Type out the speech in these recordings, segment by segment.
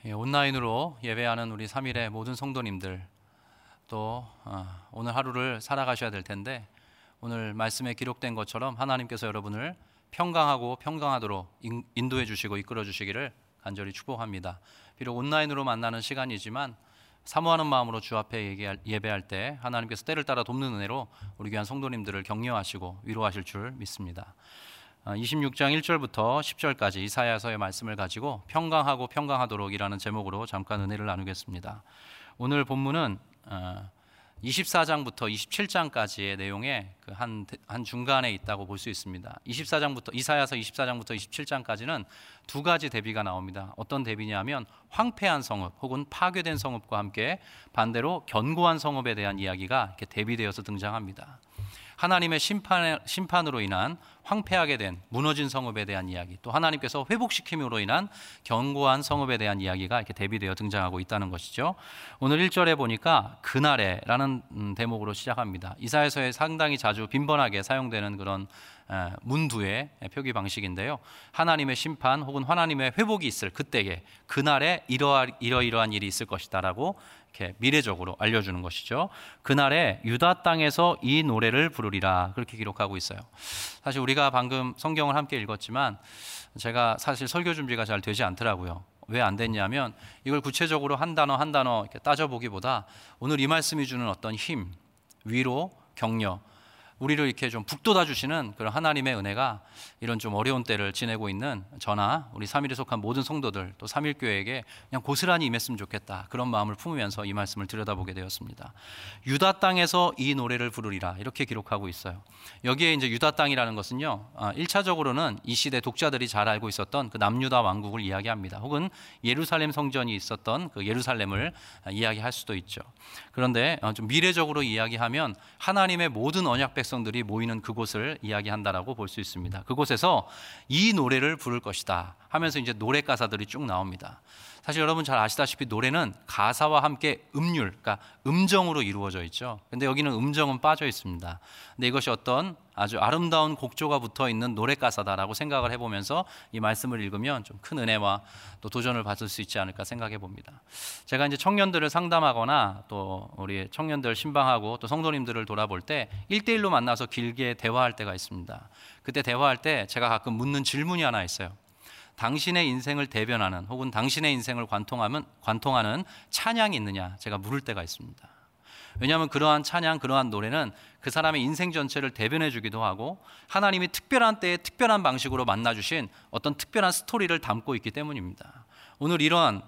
온라인으로 예배하는 우리 3일의 모든 성도님들, 또 오늘 하루를 살아가셔야 될 텐데, 오늘 말씀에 기록된 것처럼 하나님께서 여러분을 평강하고 평강하도록 인도해 주시고 이끌어 주시기를 간절히 축복합니다. 비록 온라인으로 만나는 시간이지만 사모하는 마음으로 주 앞에 예배할 때 하나님께서 때를 따라 돕는 은혜로 우리 귀한 성도님들을 격려하시고 위로하실 줄 믿습니다. 26장 1절부터 10절까지 이사야서의 말씀을 가지고 평강하고 평강하도록이라는 제목으로 잠깐 은혜를 나누겠습니다. 오늘 본문은 24장부터 27장까지의 내용의 한 중간에 있다고 볼 수 있습니다. 이사야서 24장부터 27장까지는 두 가지 대비가 나옵니다. 어떤 대비냐면 황폐한 성읍 혹은 파괴된 성읍과 함께 반대로 견고한 성읍에 대한 이야기가 이렇게 대비되어서 등장합니다. 하나님의 심판으로 인한 황폐하게 된 무너진 성읍에 대한 이야기, 또 하나님께서 회복시킴으로 인한 견고한 성읍에 대한 이야기가 이렇게 대비되어 등장하고 있다는 것이죠. 오늘 1절에 보니까 그날에라는 대목으로 시작합니다. 이사야서에 상당히 자주 빈번하게 사용되는 그런 문두의 표기 방식인데요. 하나님의 심판 혹은 하나님의 회복이 있을 그때에, 그날에 이러이러한 일이 있을 것이다 라고 이렇게 미래적으로 알려주는 것이죠. 그날에 유다 땅에서 이 노래를 부르리라, 그렇게 기록하고 있어요. 사실 우리가 방금 성경을 함께 읽었지만 제가 사실 설교 준비가 잘 되지 않더라고요. 왜 안 됐냐면 이걸 구체적으로 한 단어 한 단어 이렇게 따져보기보다 오늘 이 말씀이 주는 어떤 힘, 위로, 격려, 우리를 이렇게 좀 북돋아 주시는 그런 하나님의 은혜가 이런 좀 어려운 때를 지내고 있는 저나 우리 3일에 속한 모든 성도들, 또 3일교회에게 그냥 고스란히 임했으면 좋겠다, 그런 마음을 품으면서 이 말씀을 들여다보게 되었습니다. 유다 땅에서 이 노래를 부르리라, 이렇게 기록하고 있어요. 여기에 이제 유다 땅이라는 것은요, 1차적으로는 이 시대 독자들이 잘 알고 있었던 그 남유다 왕국을 이야기합니다. 혹은 예루살렘 성전이 있었던 그 예루살렘을 이야기할 수도 있죠. 그런데 좀 미래적으로 이야기하면 하나님의 모든 언약 백성들이 모이는 그곳을 이야기한다라고 볼 수 있습니다. 그곳에서 이 노래를 부를 것이다 하면서 이제 노래 가사들이 쭉 나옵니다. 사실 여러분 잘 아시다시피 노래는 가사와 함께 음률, 그러니까 음정으로 이루어져 있죠. 근데 여기는 음정은 빠져 있습니다. 근데 이것이 어떤 아주 아름다운 곡조가 붙어 있는 노래 가사다라고 생각을 해보면서 이 말씀을 읽으면 좀 큰 은혜와 또 도전을 받을 수 있지 않을까 생각해 봅니다. 제가 이제 청년들을 상담하거나 또 우리 청년들 신방하고 또 성도님들을 돌아볼 때 1대1로 만나서 길게 대화할 때가 있습니다. 그때 대화할 때 제가 가끔 묻는 질문이 하나 있어요. 당신의 인생을 대변하는 혹은 당신의 인생을 관통하는 찬양이 있느냐, 제가 물을 때가 있습니다. 왜냐하면 그러한 찬양, 그러한 노래는 그 사람의 인생 전체를 대변해 주기도 하고 하나님이 특별한 때에 특별한 방식으로 만나주신 어떤 특별한 스토리를 담고 있기 때문입니다. 오늘 이러한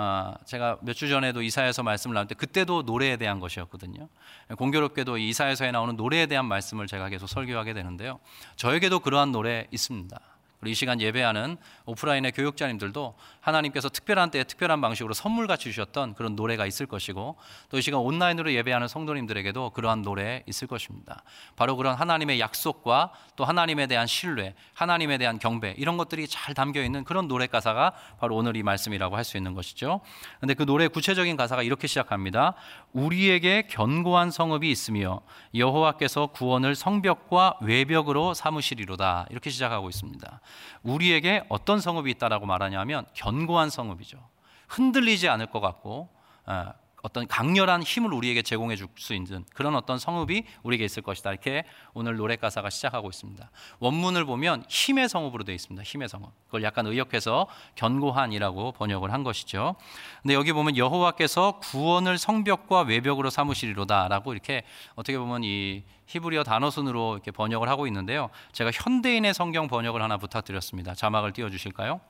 제가 몇 주 전에도 이사야서 말씀을 나눌 때 그때도 노래에 대한 것이었거든요. 공교롭게도 이사야서에 나오는 노래에 대한 말씀을 제가 계속 설교하게 되는데요. 저에게도 그러한 노래 있습니다. 우리 이 시간 예배하는 오프라인의 교육자님들도 하나님께서 특별한 때에 특별한 방식으로 선물같이 주셨던 그런 노래가 있을 것이고, 또 이 시간 온라인으로 예배하는 성도님들에게도 그러한 노래 있을 것입니다. 바로 그런 하나님의 약속과 또 하나님에 대한 신뢰, 하나님에 대한 경배, 이런 것들이 잘 담겨있는 그런 노래 가사가 바로 오늘 이 말씀이라고 할 수 있는 것이죠. 그런데 그 노래의 구체적인 가사가 이렇게 시작합니다. 우리에게 견고한 성읍이 있으며 여호와께서 구원을 성벽과 외벽으로 삼으시리로다, 이렇게 시작하고 있습니다. 우리에게 어떤 성읍이 있다라고 말하냐면 견고한 성읍이죠. 흔들리지 않을 것 같고 어떤 강렬한 힘을 우리에게 제공해 줄 수 있는 그런 어떤 성읍이 우리에게 있을 것이다, 이렇게 오늘 노래 가사가 시작하고 있습니다. 원문을 보면 힘의 성읍으로 되어 있습니다. 힘의 성읍. 그걸 약간 의역해서 견고한이라고 번역을 한 것이죠. 근데 여기 보면 여호와께서 구원을 성벽과 외벽으로 삼으시리로다라고 이렇게 어떻게 보면 이 히브리어 단어순으로 이렇게 번역을 하고 있는데요. 제가 현대인의 성경 번역을 하나 부탁드렸습니다. 자막을 띄워주실까요?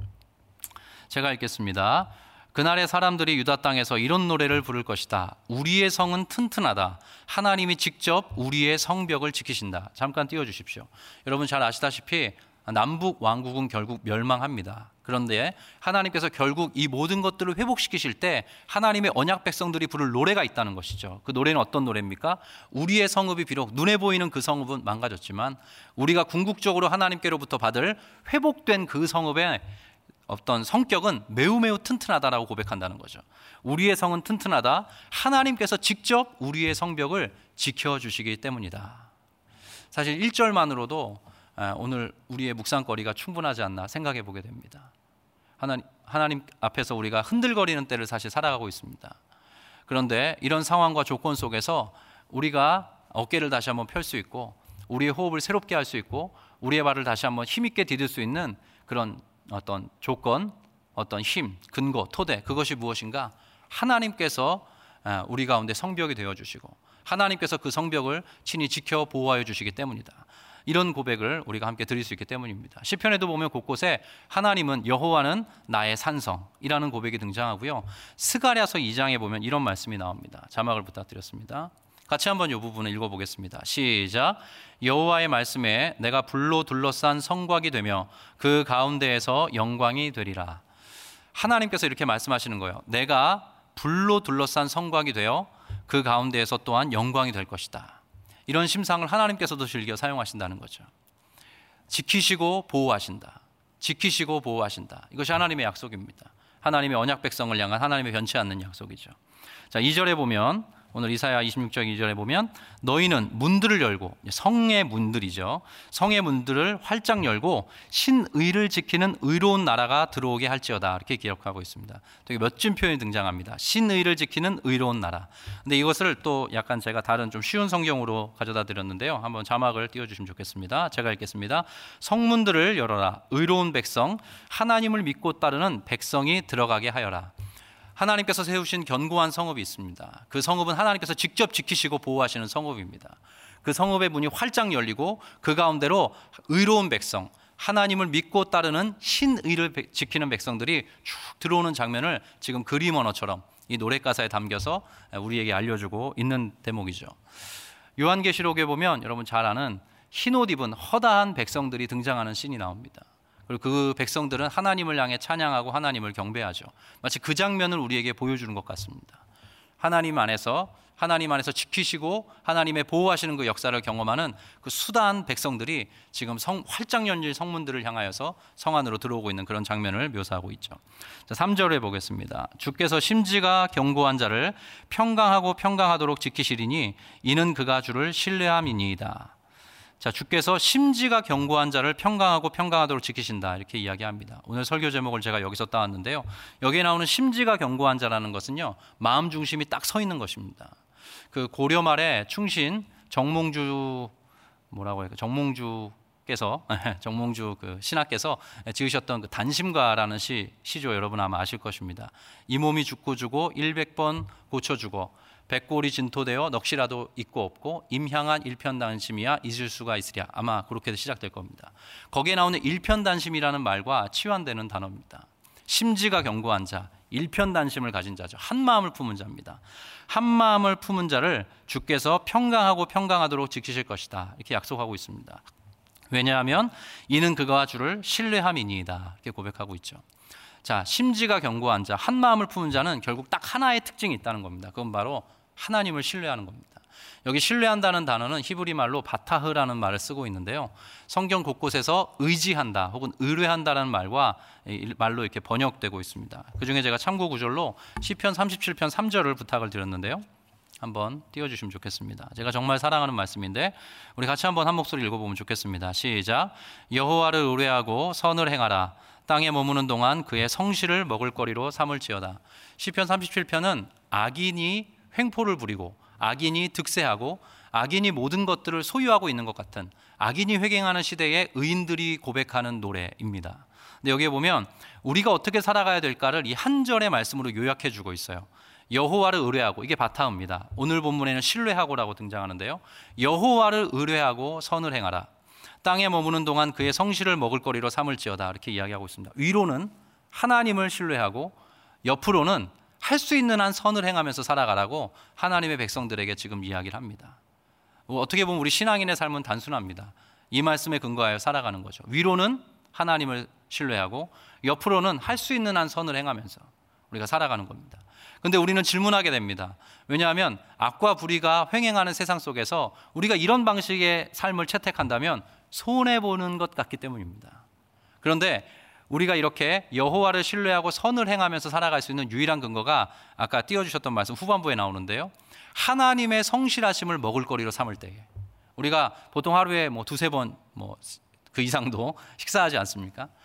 제가 읽겠습니다. 그날의 사람들이 유다 땅에서 이런 노래를 부를 것이다. 우리의 성은 튼튼하다. 하나님이 직접 우리의 성벽을 지키신다. 잠깐 띄워주십시오. 여러분 잘 아시다시피 남북 왕국은 결국 멸망합니다. 그런데 하나님께서 결국 이 모든 것들을 회복시키실 때 하나님의 언약 백성들이 부를 노래가 있다는 것이죠. 그 노래는 어떤 노래입니까? 우리의 성읍이 비록 눈에 보이는 그 성읍은 망가졌지만 우리가 궁극적으로 하나님께로부터 받을 회복된 그 성읍의 어떤 성격은 매우 매우 튼튼하다라고 고백한다는 거죠. 우리의 성은 튼튼하다. 하나님께서 직접 우리의 성벽을 지켜주시기 때문이다. 사실 1절만으로도 오늘 우리의 묵상거리가 충분하지 않나 생각해 보게 됩니다. 하나님 앞에서 우리가 흔들거리는 때를 사실 살아가고 있습니다. 그런데 이런 상황과 조건 속에서 우리가 어깨를 다시 한번 펼 수 있고 우리의 호흡을 새롭게 할 수 있고 우리의 발을 다시 한번 힘있게 디딜 수 있는 그런 어떤 조건, 어떤 힘, 근거, 토대, 그것이 무엇인가? 하나님께서 우리 가운데 성벽이 되어주시고 하나님께서 그 성벽을 친히 지켜 보호하여 주시기 때문이다. 이런 고백을 우리가 함께 드릴 수 있기 때문입니다. 시편에도 보면 곳곳에 하나님은 여호와는 나의 산성이라는 고백이 등장하고요. 스가랴서 2장에 보면 이런 말씀이 나옵니다. 자막을 부탁드렸습니다. 같이 한번 이 부분을 읽어보겠습니다. 시작. 여호와의 말씀에 내가 불로 둘러싼 성곽이 되며 그 가운데에서 영광이 되리라. 하나님께서 이렇게 말씀하시는 거예요. 내가 불로 둘러싼 성곽이 되어 그 가운데에서 또한 영광이 될 것이다. 이런 심상을 하나님께서도 즐겨 사용하신다는 거죠. 지키시고 보호하신다. 지키시고 보호하신다. 이것이 하나님의 약속입니다. 하나님의 언약 백성을 향한 하나님의 변치 않는 약속이죠. 자, 2절에 보면 오늘 이사야 26장 2절에 보면 너희는 문들을 열고, 성의 문들이죠. 성의 문들을 활짝 열고 신의를 지키는 의로운 나라가 들어오게 할지어다. 이렇게 기록하고 있습니다. 되게 멋진 표현이 등장합니다. 신의를 지키는 의로운 나라. 근데 이것을 또 약간 제가 다른 좀 쉬운 성경으로 가져다 드렸는데요. 한번 자막을 띄워주시면 좋겠습니다. 제가 읽겠습니다. 성문들을 열어라. 의로운 백성, 하나님을 믿고 따르는 백성이 들어가게 하여라. 하나님께서 세우신 견고한 성읍이 있습니다. 그 성읍은 하나님께서 직접 지키시고 보호하시는 성읍입니다. 그 성읍의 문이 활짝 열리고 그 가운데로 의로운 백성, 하나님을 믿고 따르는 신의를 지키는 백성들이 쭉 들어오는 장면을 지금 그림 언어처럼 이 노래 가사에 담겨서 우리에게 알려주고 있는 대목이죠. 요한계시록에 보면 여러분 잘 아는 흰옷 입은 허다한 백성들이 등장하는 씬이 나옵니다. 그리고 그 백성들은 하나님을 향해 찬양하고 하나님을 경배하죠. 마치 그 장면을 우리에게 보여주는 것 같습니다. 하나님 안에서 지키시고 하나님의 보호하시는 그 역사를 경험하는 그 수다한 백성들이 지금 활짝 열린 성문들을 향하여서 성 안으로 들어오고 있는 그런 장면을 묘사하고 있죠. 자, 3절에 보겠습니다. 주께서 심지가 견고한 자를 평강하도록 지키시리니 이는 그가 주를 신뢰함이니이다. 자, 주께서 심지가 견고한 자를 평강하도록 지키신다. 이렇게 이야기합니다. 오늘 설교 제목을 제가 여기서 따왔는데요. 여기에 나오는 심지가 견고한 자라는 것은요, 마음 중심이 딱 서 있는 것입니다. 그 고려 말에 충신 정몽주 그 신하께서 지으셨던 그 단심가라는 시조 여러분 아마 아실 것입니다. 이 몸이 죽고 주고 100번 고쳐주고 백골이 진토되어 넋이라도 있고 없고 임향한 일편단심이야 잊을 수가 있으랴. 아마 그렇게 시작될 겁니다. 거기에 나오는 일편단심이라는 말과 치환되는 단어입니다. 심지가 견고한 자, 일편단심을 가진 자죠. 한 마음을 품은 자입니다. 한 마음을 품은 자를 주께서 평강하도록 지키실 것이다. 이렇게 약속하고 있습니다. 왜냐하면 이는 그가 주를 신뢰함이니이다. 이렇게 고백하고 있죠. 자, 심지가 견고한 자, 한 마음을 품은 자는 결국 딱 하나의 특징이 있다는 겁니다. 그건 바로 하나님을 신뢰하는 겁니다. 여기 신뢰한다는 단어는 히브리 말로 바타흐라는 말을 쓰고 있는데요. 성경 곳곳에서 의지한다 혹은 의뢰한다는 말로 이렇게 번역되고 있습니다. 그중에 제가 참고 구절로 시편 37편 3절을 부탁을 드렸는데요. 한번 띄워주시면 좋겠습니다. 제가 정말 사랑하는 말씀인데 우리 같이 한번 한 목소리 읽어보면 좋겠습니다. 시작. 여호와를 의뢰하고 선을 행하라. 땅에 머무는 동안 그의 성실을 먹을거리로 삼을지어다. 시편 37편은 악인이 횡포를 부리고 악인이 득세하고 악인이 모든 것들을 소유하고 있는 것 같은 악인이 회개하는 시대에 의인들이 고백하는 노래입니다. 근데 여기에 보면 우리가 어떻게 살아가야 될까를 이 한 절의 말씀으로 요약해 주고 있어요. 여호와를 의뢰하고, 이게 바타입니다. 오늘 본문에는 신뢰하고라고 등장하는데요. 여호와를 의뢰하고 선을 행하라. 땅에 머무는 동안 그의 성실을 먹을거리로 삼을지어다. 이렇게 이야기하고 있습니다. 위로는 하나님을 신뢰하고 옆으로는 할 수 있는 한 선을 행하면서 살아가라고 하나님의 백성들에게 지금 이야기를 합니다. 어떻게 보면 우리 신앙인의 삶은 단순합니다. 이 말씀에 근거하여 살아가는 거죠. 위로는 하나님을 신뢰하고 옆으로는 할 수 있는 한 선을 행하면서 우리가 살아가는 겁니다. 그런데 우리는 질문하게 됩니다. 왜냐하면 악과 불의가 횡행하는 세상 속에서 우리가 이런 방식의 삶을 채택한다면 손해보는 것 같기 때문입니다. 그런데 우리가 이렇게 여호와를 신뢰하고 선을 행하면서 살아갈 수 있는 유일한 근거가 아까 띄워주셨던 말씀 후반부에 나오는데요. 하나님의 성실하심을 먹을거리로 삼을 때에, 우리가 보통 하루에 두세 번 그 이상도 식사하지 않습니까?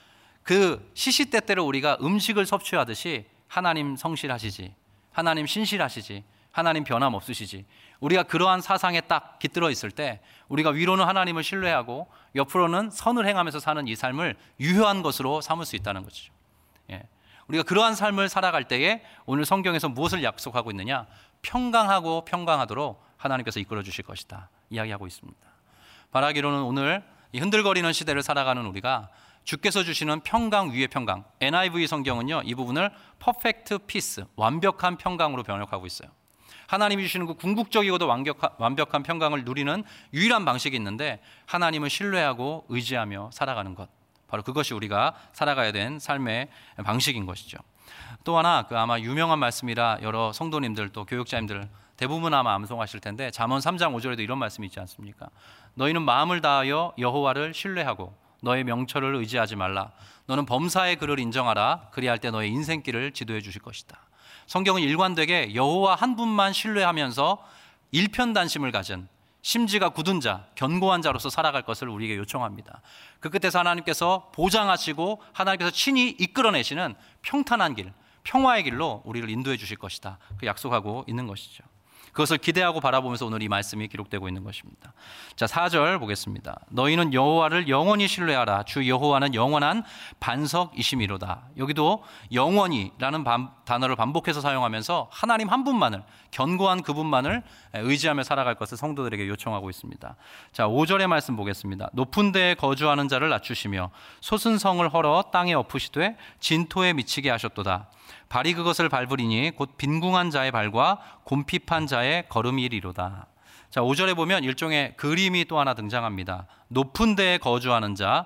그 시시때때로 우리가 음식을 섭취하듯이 하나님 성실하시지, 하나님 신실하시지, 하나님 변함없으시지, 우리가 그러한 사상에 딱 깃들어 있을 때 우리가 위로는 하나님을 신뢰하고 옆으로는 선을 행하면서 사는 이 삶을 유효한 것으로 삼을 수 있다는 것이죠. 예. 우리가 그러한 삶을 살아갈 때에 오늘 성경에서 무엇을 약속하고 있느냐? 평강하고 평강하도록 하나님께서 이끌어 주실 것이다 이야기하고 있습니다. 바라기로는 오늘 이 흔들거리는 시대를 살아가는 우리가 주께서 주시는 평강 위의 평강, NIV 성경은요 이 부분을 퍼펙트 피스, 완벽한 평강으로 번역하고 있어요. 하나님이 주시는 그 궁극적이고도 완벽한 평강을 누리는 유일한 방식이 있는데 하나님을 신뢰하고 의지하며 살아가는 것, 바로 그것이 우리가 살아가야 된 삶의 방식인 것이죠. 또 하나 아마 유명한 말씀이라 여러 성도님들 또 교육자님들 대부분 아마 암송하실 텐데 잠언 3장 5절에도 이런 말씀이 있지 않습니까? 너희는 마음을 다하여 여호와를 신뢰하고 너의 명철을 의지하지 말라. 너는 범사의 그를 인정하라. 그리할 때 너의 인생길을 지도해 주실 것이다. 성경은 일관되게 여호와 한 분만 신뢰하면서 일편단심을 가진 심지가 굳은 자, 견고한 자로서 살아갈 것을 우리에게 요청합니다. 그 끝에서 하나님께서 보장하시고 하나님께서 친히 이끌어내시는 평탄한 길, 평화의 길로 우리를 인도해 주실 것이다. 그 약속하고 있는 것이죠. 그것을 기대하고 바라보면서 오늘 이 말씀이 기록되고 있는 것입니다. 자, 4절 보겠습니다. 너희는 여호와를 영원히 신뢰하라. 주 여호와는 영원한 반석이심이로다. 여기도 영원히라는 단어를 반복해서 사용하면서 하나님 한 분만을, 견고한 그분만을 의지하며 살아갈 것을 성도들에게 요청하고 있습니다. 자, 5절의 말씀 보겠습니다. 높은 데에 거주하는 자를 낮추시며 솟은 성을 헐어 땅에 엎으시되 진토에 미치게 하셨도다. 발이 그것을 밟으리니 곧 빈궁한 자의 발과 곰핍한 자의 걸음이리로다. 자, 5절에 보면 일종의 그림이 또 하나 등장합니다. 높은 데에 거주하는 자,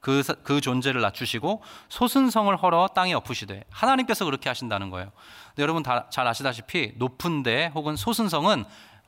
그 존재를 낮추시고 솟은 성을 헐어 땅에 엎으시되, 하나님께서 그렇게 하신다는 거예요. 근데 여러분 잘 아시다시피 높은 데 혹은 솟은 성은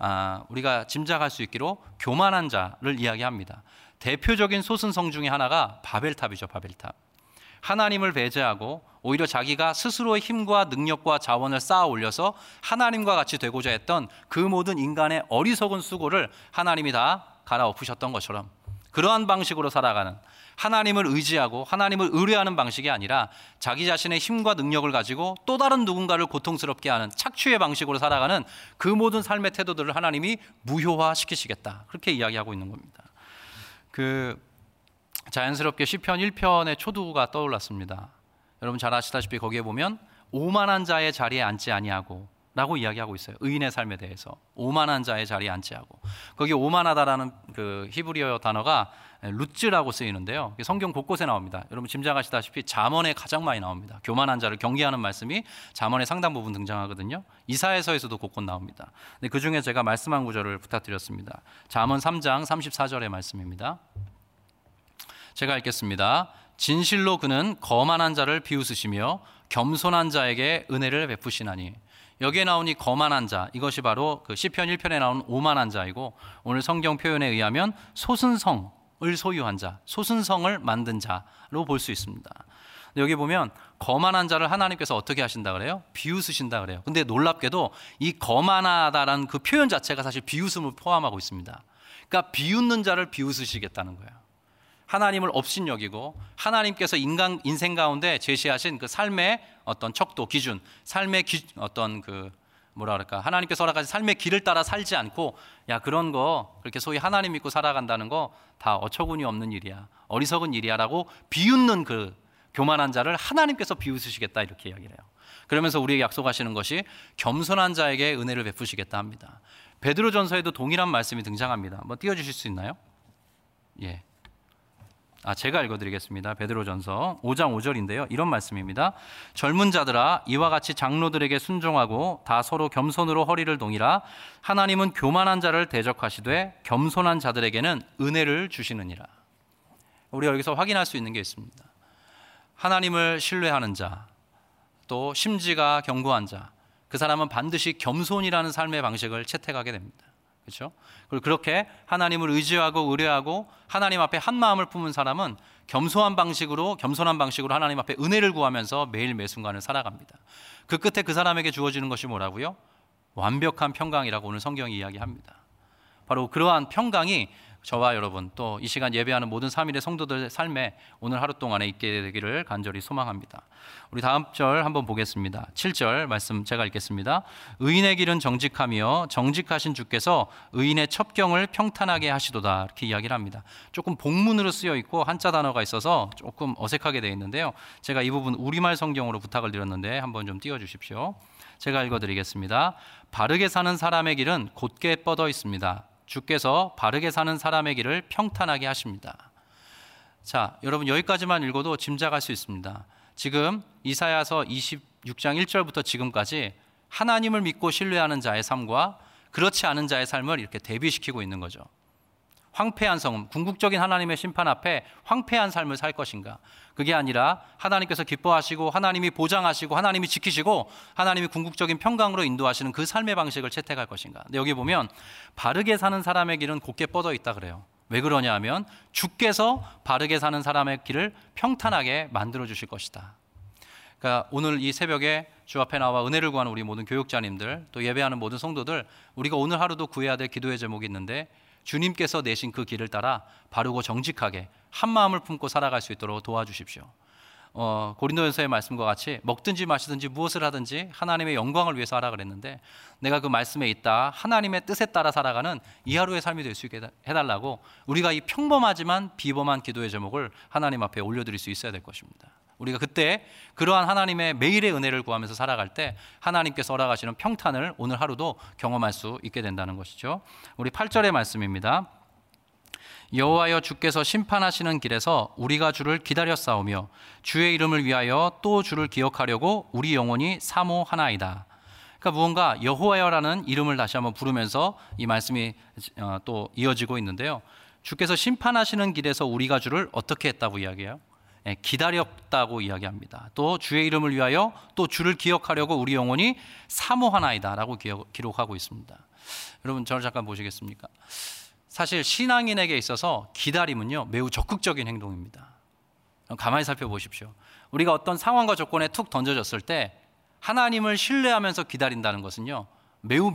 우리가 짐작할 수 있기로 교만한 자를 이야기합니다. 대표적인 솟은 성 중에 하나가 바벨탑이죠. 바벨탑. 하나님을 배제하고 오히려 자기가 스스로의 힘과 능력과 자원을 쌓아 올려서 하나님과 같이 되고자 했던 그 모든 인간의 어리석은 수고를 하나님이 다 갈아엎으셨던 것처럼, 그러한 방식으로 살아가는, 하나님을 의지하고 하나님을 의뢰하는 방식이 아니라 자기 자신의 힘과 능력을 가지고 또 다른 누군가를 고통스럽게 하는 착취의 방식으로 살아가는 그 모든 삶의 태도들을 하나님이 무효화시키시겠다, 그렇게 이야기하고 있는 겁니다. 자연스럽게 시편 1편의 초두가 떠올랐습니다. 여러분 잘 아시다시피 거기에 보면 오만한 자의 자리에 앉지 아니하고 라고 이야기하고 있어요. 의인의 삶에 대해서 오만한 자의 자리에 앉지 하고, 거기 오만하다라는 그 히브리어 단어가 루츠라고 쓰이는데요, 성경 곳곳에 나옵니다. 여러분 짐작하시다시피 잠언에 가장 많이 나옵니다. 교만한 자를 경계하는 말씀이 잠언의 상당 부분 등장하거든요. 이사야서에서도 곳곳 나옵니다. 근데 그중에 제가 말씀한 구절을 부탁드렸습니다. 잠언 3장 34절의 말씀입니다. 제가 읽겠습니다. 진실로 그는 거만한 자를 비웃으시며 겸손한 자에게 은혜를 베푸시나니. 여기에 나온 이 거만한 자, 이것이 바로 그 시편 1편에 나온 오만한 자이고, 오늘 성경 표현에 의하면 솟은 성을 소유한 자, 솟은 성을 만든 자로 볼 수 있습니다. 여기 보면 거만한 자를 하나님께서 어떻게 하신다 그래요? 비웃으신다 그래요. 근데 놀랍게도 이 거만하다라는 그 표현 자체가 사실 비웃음을 포함하고 있습니다. 그러니까 비웃는 자를 비웃으시겠다는 거예요. 하나님을 업신여기고 하나님께서 인생 가운데 제시하신 그 삶의 어떤 척도, 기준, 삶의 어떤 하나님께서 허락하신 삶의 길을 따라 살지 않고, 야, 그런 거 그렇게 소위 하나님 믿고 살아간다는 거 다 어처구니 없는 일이야, 어리석은 일이야 라고 비웃는 그 교만한 자를 하나님께서 비웃으시겠다, 이렇게 이야기를 해요. 그러면서 우리에게 약속하시는 것이 겸손한 자에게 은혜를 베푸시겠다 합니다. 베드로전서에도 동일한 말씀이 등장합니다. 한번 띄워주실 수 있나요? 예. 제가 읽어드리겠습니다. 베드로전서 5장 5절인데요. 이런 말씀입니다. 젊은 자들아, 이와 같이 장로들에게 순종하고 다 서로 겸손으로 허리를 동이라. 하나님은 교만한 자를 대적하시되 겸손한 자들에게는 은혜를 주시느니라. 우리가 여기서 확인할 수 있는 게 있습니다. 하나님을 신뢰하는 자, 또 심지가 견고한 자, 그 사람은 반드시 겸손이라는 삶의 방식을 채택하게 됩니다. 그렇죠? 그리고 그렇게 하나님을 의지하고 의뢰하고 하나님 앞에 한 마음을 품은 사람은 겸손한 방식으로 하나님 앞에 은혜를 구하면서 매일 매 순간을 살아갑니다. 그 끝에 그 사람에게 주어지는 것이 뭐라고요? 완벽한 평강이라고 오늘 성경이 이야기합니다. 바로 그러한 평강이 저와 여러분 또 이 시간 예배하는 모든 3일의 성도들의 삶에 오늘 하루 동안에 있게 되기를 간절히 소망합니다. 우리 다음 절 한번 보겠습니다. 7절 말씀 제가 읽겠습니다. 의인의 길은 정직하며 정직하신 주께서 의인의 첩경을 평탄하게 하시도다, 이렇게 이야기를 합니다. 조금 복문으로 쓰여 있고 한자 단어가 있어서 조금 어색하게 되어 있는데요. 제가 이 부분 우리말 성경으로 부탁을 드렸는데 한번 좀 띄워주십시오. 제가 읽어드리겠습니다. 바르게 사는 사람의 길은 곧게 뻗어 있습니다. 주께서 바르게 사는 사람의 길을 평탄하게 하십니다. 자, 여러분 여기까지만 읽어도 짐작할 수 있습니다. 지금 이사야서 26장 1절부터 지금까지 하나님을 믿고 신뢰하는 자의 삶과 그렇지 않은 자의 삶을 이렇게 대비시키고 있는 거죠. 황폐한 성음, 궁극적인 하나님의 심판 앞에 황폐한 삶을 살 것인가? 그게 아니라 하나님께서 기뻐하시고 하나님이 보장하시고 하나님이 지키시고 하나님이 궁극적인 평강으로 인도하시는 그 삶의 방식을 채택할 것인가? 근데 여기 보면 바르게 사는 사람의 길은 곧게 뻗어 있다 그래요. 왜 그러냐 하면 주께서 바르게 사는 사람의 길을 평탄하게 만들어 주실 것이다. 그러니까 오늘 이 새벽에 주 앞에 나와 은혜를 구하는 우리 모든 교육자님들, 또 예배하는 모든 성도들, 우리가 오늘 하루도 구해야 될 기도의 제목이 있는데 주님께서 내신 그 길을 따라 바르고 정직하게 한 마음을 품고 살아갈 수 있도록 도와주십시오. 고린도전서의 말씀과 같이 먹든지 마시든지 무엇을 하든지 하나님의 영광을 위해서 하라 그랬는데, 내가 그 말씀에 있다 하나님의 뜻에 따라 살아가는 이 하루의 삶이 될 수 있게 해달라고 우리가 이 평범하지만 비범한 기도의 제목을 하나님 앞에 올려드릴 수 있어야 될 것입니다. 우리가 그때 그러한 하나님의 매일의 은혜를 구하면서 살아갈 때 하나님께서 허락하시는 평탄을 오늘 하루도 경험할 수 있게 된다는 것이죠. 우리 8절의 말씀입니다. 여호와여, 주께서 심판하시는 길에서 우리가 주를 기다렸사오며 주의 이름을 위하여 또 주를 기억하려고 우리 영혼이 사모하나이다. 그러니까 무언가 여호와여라는 이름을 다시 한번 부르면서 이 말씀이 또 이어지고 있는데요. 주께서 심판하시는 길에서 우리가 주를 어떻게 했다고 이야기해요? 기다렸다고 이야기합니다. 또 주의 이름을 위하여 또 주를 기억하려고 우리 영혼이 사모하나이다 라고 기록하고 있습니다. 여러분 저를 잠깐 보시겠습니까? 사실 신앙인에게 있어서 기다림은요 매우 적극적인 행동입니다. 가만히 살펴보십시오. 우리가 어떤 상황과 조건에 툭 던져졌을 때 하나님을 신뢰하면서 기다린다는 것은요 매우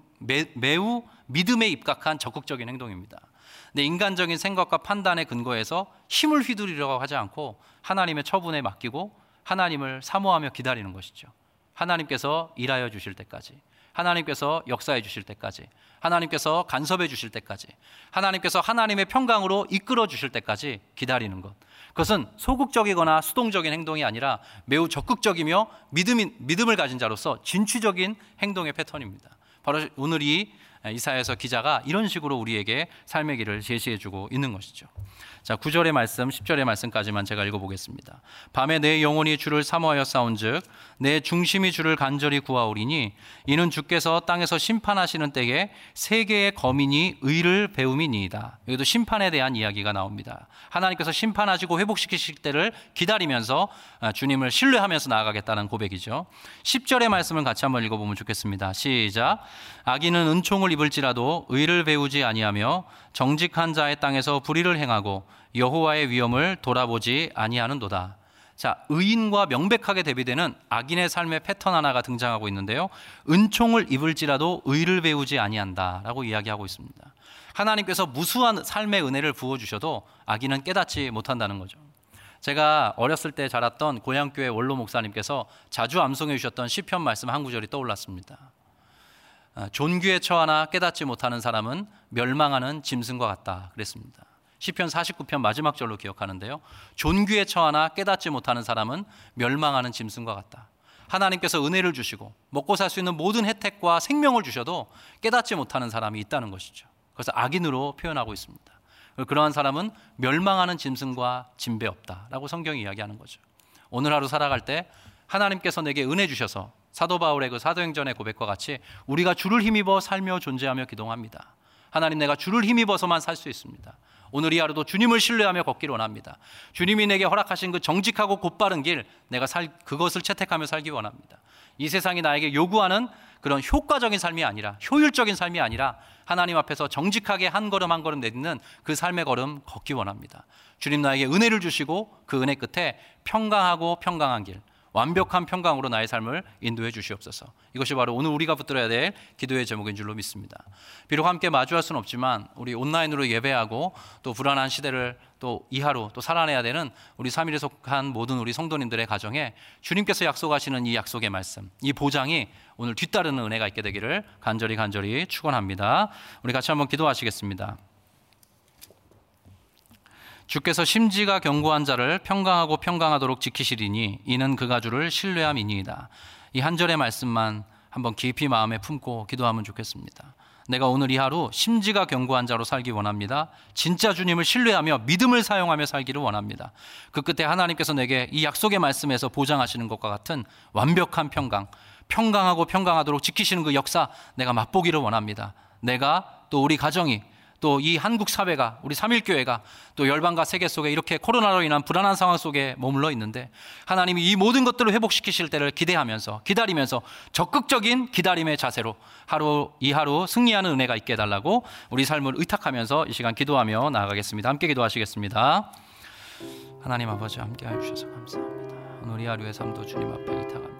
믿음에 입각한 적극적인 행동입니다. 근데 인간적인 생각과 판단에 근거해서 힘을 휘두르려고 하지 않고 하나님의 처분에 맡기고 하나님을 사모하며 기다리는 것이죠. 하나님께서 일하여 주실 때까지, 하나님께서 역사해 주실 때까지, 하나님께서 간섭해 주실 때까지, 하나님께서 하나님의 평강으로 이끌어 주실 때까지 기다리는 것. 그것은 소극적이거나 수동적인 행동이 아니라 매우 적극적이며 믿음을 가진 자로서 진취적인 행동의 패턴입니다. 바로 오늘 이 이사야서 기자가 이런 식으로 우리에게 삶의 길을 제시해주고 있는 것이죠. 자, 9절의 말씀, 10절의 말씀까지만 제가 읽어보겠습니다. 밤에 내 영혼이 주를 사모하여 싸운즉 내 중심이 주를 간절히 구하오리니 이는 주께서 땅에서 심판하시는 때에 세계의 거민이 의를 배움이니이다. 여기도 심판에 대한 이야기가 나옵니다. 하나님께서 심판하시고 회복시키실 때를 기다리면서 주님을 신뢰하면서 나아가겠다는 고백이죠. 10절의 말씀을 같이 한번 읽어보면 좋겠습니다. 시작. 악인은 은총을 입을지라도 의를 배우지 아니하며 정직한 자의 땅에서 불의를 행하고 여호와의 위엄을 돌아보지 아니하는도다. 자, 의인과 명백하게 대비되는 악인의 삶의 패턴 하나가 등장하고 있는데요. 은총을 입을지라도 의를 배우지 아니한다라고 이야기하고 있습니다. 하나님께서 무수한 삶의 은혜를 부어주셔도 악인은 깨닫지 못한다는 거죠. 제가 어렸을 때 자랐던 고향교회 원로 목사님께서 자주 암송해 주셨던 시편 말씀 한 구절이 떠올랐습니다. 존귀에 처하나 깨닫지 못하는 사람은 멸망하는 짐승과 같다 그랬습니다. 시편 49편 마지막 절로 기억하는데요. 존귀에 처하나 깨닫지 못하는 사람은 멸망하는 짐승과 같다. 하나님께서 은혜를 주시고 먹고 살 수 있는 모든 혜택과 생명을 주셔도 깨닫지 못하는 사람이 있다는 것이죠. 그래서 악인으로 표현하고 있습니다. 그러한 사람은 멸망하는 짐승과 진배 없다라고 성경이 이야기하는 거죠. 오늘 하루 살아갈 때 하나님께서 내게 은혜 주셔서 사도 바울의 그 사도행전의 고백과 같이 우리가 주를 힘입어 살며 존재하며 기도합니다. 하나님, 내가 주를 힘입어서만 살 수 있습니다. 오늘 이 하루도 주님을 신뢰하며 걷기를 원합니다. 주님이 내게 허락하신 그 정직하고 곧바른 길, 내가 그것을 채택하며 살기 원합니다. 이 세상이 나에게 요구하는 그런 효과적인 삶이 아니라, 효율적인 삶이 아니라 하나님 앞에서 정직하게 한 걸음 한 걸음 내딛는 그 삶의 걸음 걷기 원합니다. 주님 나에게 은혜를 주시고 그 은혜 끝에 평강하고 평강한 길, 완벽한 평강으로 나의 삶을 인도해 주시옵소서. 이것이 바로 오늘 우리가 붙들어야 될 기도의 제목인 줄로 믿습니다. 비록 함께 마주할 수는 없지만 우리 온라인으로 예배하고 또 불안한 시대를 또 이하로 또 살아내야 되는 우리 3일에 속한 모든 우리 성도님들의 가정에 주님께서 약속하시는 이 약속의 말씀, 이 보장이 오늘 뒤따르는 은혜가 있게 되기를 간절히 축원합니다. 우리 같이 한번 기도하시겠습니다. 주께서 심지가 견고한 자를 평강하고 평강하도록 지키시리니 이는 그가 주를 신뢰함이니이다. 이 한 절의 말씀만 한번 깊이 마음에 품고 기도하면 좋겠습니다. 내가 오늘 이 하루 심지가 견고한 자로 살기 원합니다. 진짜 주님을 신뢰하며 믿음을 사용하며 살기를 원합니다. 그 끝에 하나님께서 내게 이 약속의 말씀에서 보장하시는 것과 같은 완벽한 평강, 평강하고 평강하도록 지키시는 그 역사 내가 맛보기를 원합니다. 내가 또 우리 가정이 또 이 한국 사회가 우리 삼일교회가 또 열방과 세계 속에 이렇게 코로나로 인한 불안한 상황 속에 머물러 있는데 하나님이 이 모든 것들을 회복시키실 때를 기대하면서 기다리면서 적극적인 기다림의 자세로 이 하루 승리하는 은혜가 있게 해달라고 우리 삶을 의탁하면서 이 시간 기도하며 나아가겠습니다. 함께 기도하시겠습니다. 하나님 아버지 함께 해주셔서 감사합니다. 오늘 이 하루의 삶도 주님 앞에 의탁합니다.